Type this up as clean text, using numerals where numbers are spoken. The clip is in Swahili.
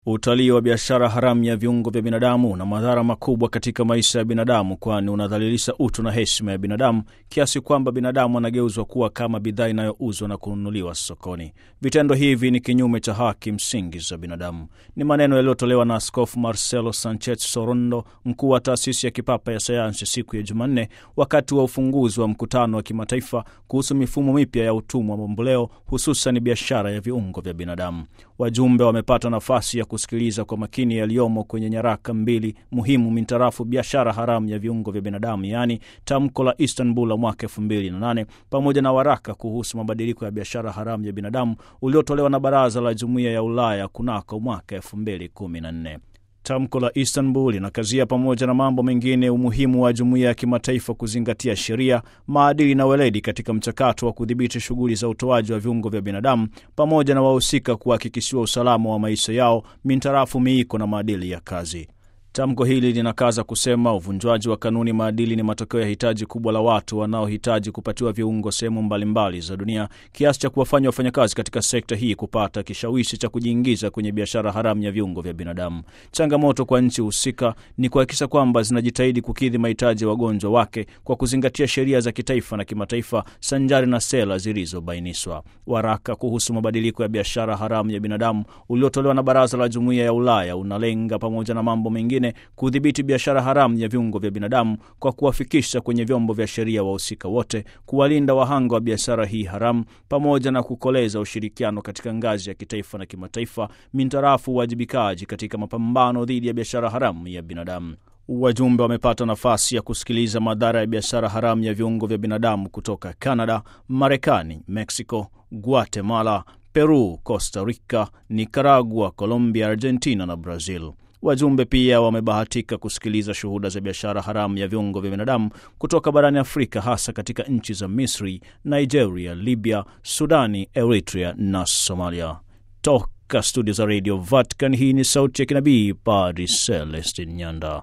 Utalii wa biashara haramu ya viungo vya binadamu una madhara makubwa katika maisha ya binadamu, kwani unadhalilisha utu na heshima ya binadamu kiasi kwamba binadamu anageuzwa kuwa kama bidhaa inayouzwa na kununuliwa sokoni. Vitendo hivi ni kinyume cha haki msingi za binadamu. Ni maneno yaliyotolewa na Askofu Marcelo Sanchez Sorondo, mkuu wa taasisi ya kipapa ya sayansi, siku ya Jumanne wakati wa ufunguzi wa mkutano wa kimataifa kuhusu mifumo mipya ya utumwa mamboleo, hususan biashara ya viungo vya binadamu. Wajumbe wamepata nafasi ya kusikiliza kwa makini yaliyomo kwenye nyaraka mbili muhimu mintarafu biashara haramu ya viungo vya binadamu, yani tamko la Istanbul la mwaka 2008 pamoja na waraka kuhusu mabadiliko ya biashara haramu ya binadamu uliotolewa na Baraza la Jumuiya ya Ulaya kunako mwaka 2014. Tamko la Istanbul linakazia pamoja na mambo mengine umuhimu wa jumuiya ya kimataifa kuzingatia sheria, maadili na weledi katika mchakato wa kudhibiti shughuli za utoaji wa viungo vya binadamu, pamoja na wahusika kuhakikishiwa usalama wa maisha yao mintarafu miiko na maadili ya kazi. Tamko hili linakaza kusema uvunjwaji wa kanuni maadili ni matokeo ya hitaji kubwa la watu wanaohitaji kupatiwa viungo sehemu mbalimbali za dunia, kiasi cha kuwafanya wafanyakazi katika sekta hii kupata kishawishi cha kujiingiza kwenye biashara haramu ya viungo vya binadamu. Changamoto kwa nchi husika ni kuhakikisha kwamba zinajitahidi kukidhi mahitaji ya wagonjwa wake kwa kuzingatia sheria za kitaifa na kimataifa sanjari na sera zilizobainishwa. Waraka kuhusu mabadiliko ya biashara haramu ya binadamu uliotolewa na Baraza la Jumuiya ya Ulaya unalenga pamoja na mambo mengine kudhibiti biashara haramu ya viungo vya binadamu kwa kuwafikisha kwenye vyombo vya sheria wahusika wote, kuwalinda wahanga wa biashara hii haramu, pamoja na kukoleza ushirikiano katika ngazi ya kitaifa na kimataifa mintarafu uwajibikaji katika mapambano dhidi ya biashara haramu ya binadamu. Wajumbe wamepata nafasi ya kusikiliza madhara ya biashara haramu ya viungo vya binadamu kutoka Canada, Marekani, Mexico, Guatemala, Peru, Costa Rica, Nicaragua, Colombia, Argentina na Brazil. Wajumbe pia wamebahatika kusikiliza shuhuda za biashara haramu ya viungo vya binadamu kutoka barani Afrika, hasa katika nchi za Misri, Nigeria, Libya, Sudani, Eritrea na Somalia. Toka studio za Radio Vatican, hii ni sauti ya kinabii, Padre Celestin Nyanda.